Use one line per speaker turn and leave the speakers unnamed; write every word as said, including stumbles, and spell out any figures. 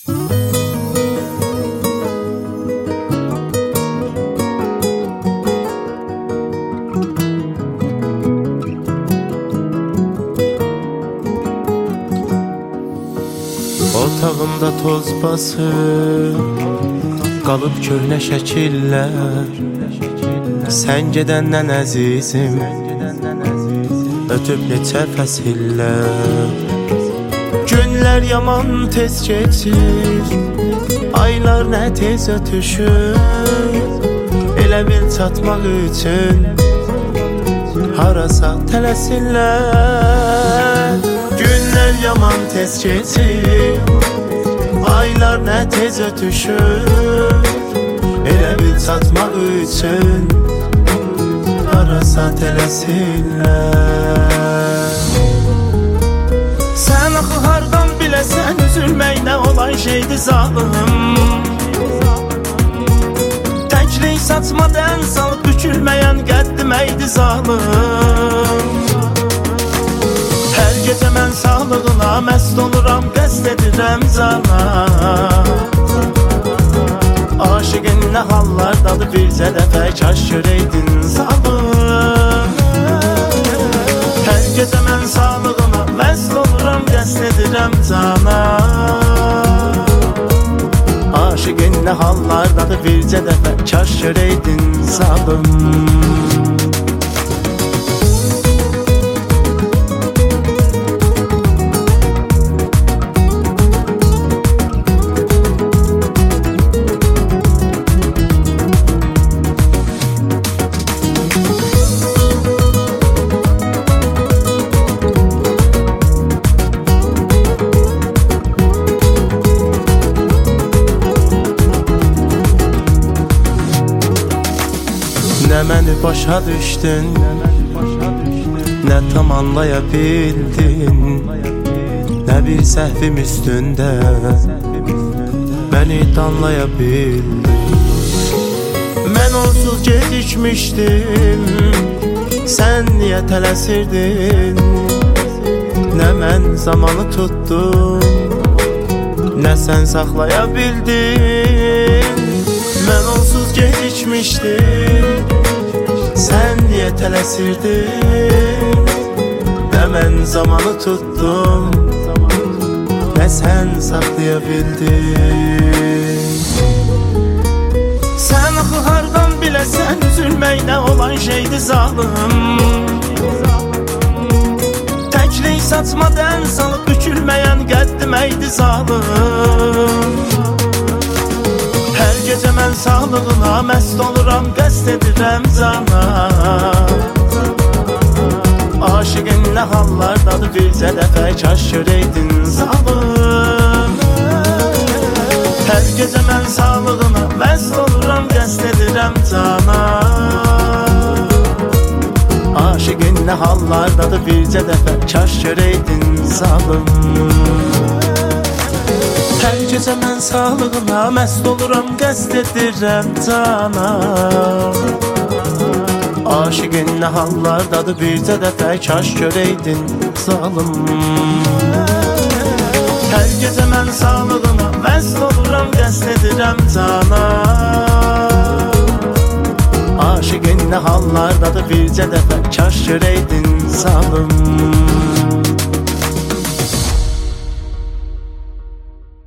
Otağımda toz basır, qalıb köhnə şəkillər. Sən gedəndən əzizim, ötüb neçə fəsillər. Günlər yaman tez keçir, aylar nə tez ötüşür. Elə bil çatmaq üçün harasa tələsirlər. Günlər yaman tez keçir, aylar nə tez ötüşür. Elə bil çatmaq üçün harasa tələsirlər. Sən axı hardan biləsən, üzülmək nə olan şeydir zalım. Təklik saçmadan salıb bükülməyən qəddiməydi zalım. Hər gecə mən sağlığına məst oluram, qəsd edirəm cana. Aşıqın nə hallardadır, bircə dəfə kaş görəydin zalım. Hər gecə mən sağlığına məst oluram, qəsd edirəm cana. Aşıqın nə hallardadır, bircə dəfə kaş görəydin zalım. Nə məni başa düşdün, nə tam anlaya bildin, nə bir səhvim üstündə məni danlaya bildin. Mən onsuz gecikmişdim, sən niyə tələsirdin? Nə mən zamanı tutdum, nə sən saxlaya bildin. Mən onsuz gecikmişdim, sən niyə tələsirdin? Nə mən zamanı tutdum, nə sən saxlaya bildin. Sən axı hardan biləsən, üzülmək nə olan şeydir zalım. Təklik saçmadan salıb bükülməyən qəddiməydi zalım. Hər gecə mən sağlığına məst oluram, qəsd edirəm cana. Aşıqın nə hallardadır, bircə dəfə kaş görəydin zalım. Hər gecə mən sağlığına məst oluram, qəsd edirəm cana. Aşıqın nə hallardadır, bircə dəfə kaş görəydin zalım. Hər gecə mən sağlığına məst oluram, qəsd edirəm cana. Aşıqın nə hallardadır, bircə dəfə kaş görəydin zalım. Hər gecə mən sağlığına məst oluram, qəsd edirəm cana. Aşıqın nə hallardadır, bircə dəfə kaş görəydin zalım.